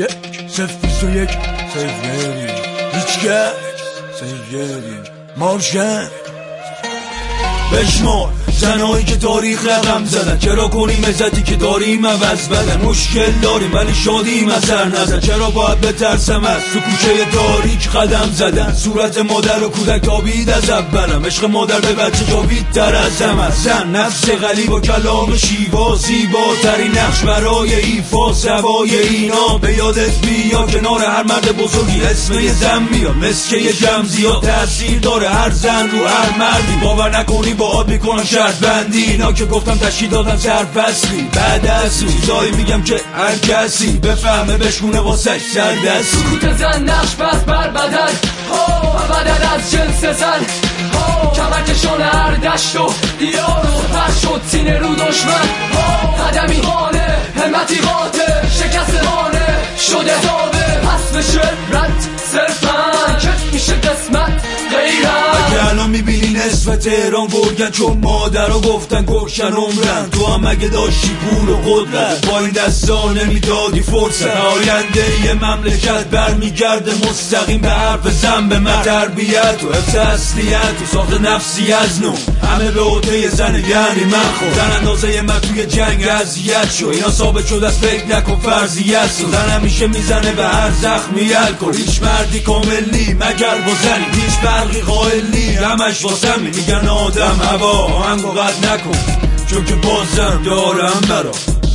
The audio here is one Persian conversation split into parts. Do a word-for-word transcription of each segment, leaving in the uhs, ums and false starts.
یک صفر بیست و یک سیفیری هیچگه سیفیری مارشن بشمار زنهایی که تاریخ رقم زدن. چرا کنیم عزتی که داریم عوض بدن. مشکل داریم ولی شادیم از سر نزن. چرا باید بترسم از تو کوچه تاریک قدم زدن. صورت مادر و کودک تابید از اولم. عشق مادر به بچه جاوید تر از هم است. زن نفس غلیب و کلام شیوا زیباترین نقش برای ایفا سوای اینا. به یادت بیا کنار هر مرد بزرگی اسم یه زن میاد. مسکه یه جمع زیاد تأثیر داره هر زن رو هر مردی. باور نکنی باهات میکنم شرط بندی. اینا که گفتم تشکیل دادم سرفصلی. بعد از چیزایی میگم که هر کسی بفهمه بشکونه واسش سردستی. سکوت زن نقش بس بر بدن و بدن از جنس زن. کمرکشان هر دشت و دیار و پر شد سینه رو دشمن. قدمی خانه همتی قاطع شکست خانه شده تابه. پس بشه رد صرفن که میشه قسمت غیرن. اگه الان میبینی نصف تهران گرگن چون مادر رو گفتن گرشن عمرن. تو هم اگه داشتی پول و قدرت با این دستا نمیدادی فرصت. آینده یه مملکت برمیگرده مستقیم به حرف زن به من. تربیت و حفظ اصلیت و ساخت نفسی از نو همه به عهده زن یعنی من. خود زن اندازه من توی جنگ اذیت شو. اینا ثابت شد از فکر نکن فرضیت. زن همیشه میزنه به هر زخمی الکل. هیچ مردی کامل نی مگر با زنی. هیچ برقی قائل نی همش واسم میگن آدم هوا آهنگو قد نکن چون که بازم دارم برا.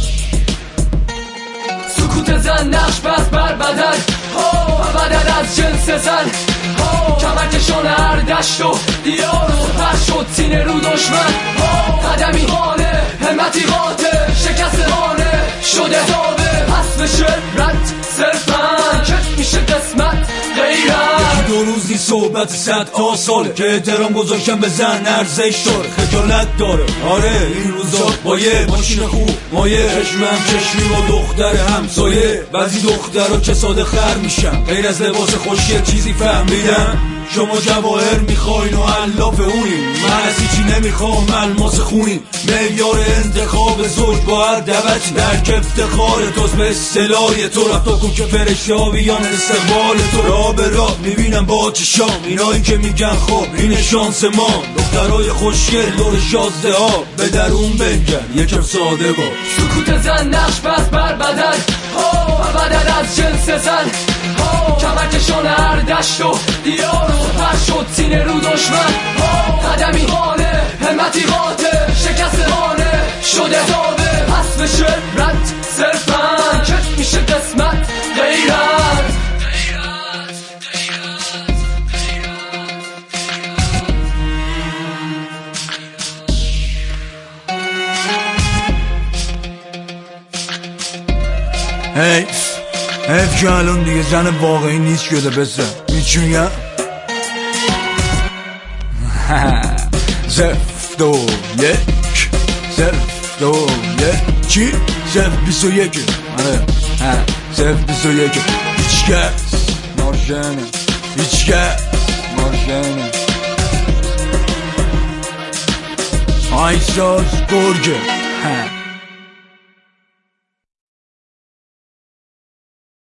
سکوت زن نقش بس بر بدن و بدن از جنس زن. کمرکشان هر دشت و دیار و پر شد سینه رو دشمن. قدمی خانه همتی قاطع شکست خانه شده تابه. پس بشه رد صرفن که میشه قسمت غیرن. یکی دو روزی صحبت صد ها ساله که احترام گذاشتن به زن ارزش داره خجالت داره. آره این روزا با یه ماشین خوب مایه چشمم چشمی با دختر همسایه. بعضی دخترها که ساده خر میشن غیر از لباس خوشگل چیزی فهمیدن. شما جواهر میخواین و علاف اونین. من از هیچی نمیخوام الماس خونین. معیار انتخاب زوج با هر دبتی در افتخار توست به اصطلاح تو. رفتا کن که فرشته ها بیان استقبال تو. را به راه میبینم با چشام اینایی که میگن خب این شانس ما. دخترای خوشگل دور شازده ها به درون بنگر یکم ساده با. سکوت زن نقش بس بر بدن و بدن از جنس زن. کمرکشان هر دشت و دیار و پر شد سینه رو دشمن. قدمی خانه همتی قاطع شکست خانه شده تابه. پس بشه رد صرفن که میشه قسمت غیرت. هی حیف که الان دیگه زن واقعی نیست شده بسن. میچی میگم؟ صفر دو یک صفر دو یک چی؟ صفر بیست و یک آره صفر بیست و یک هیچ کس مارشنه هیچ کس مارشنه آیساز گرگه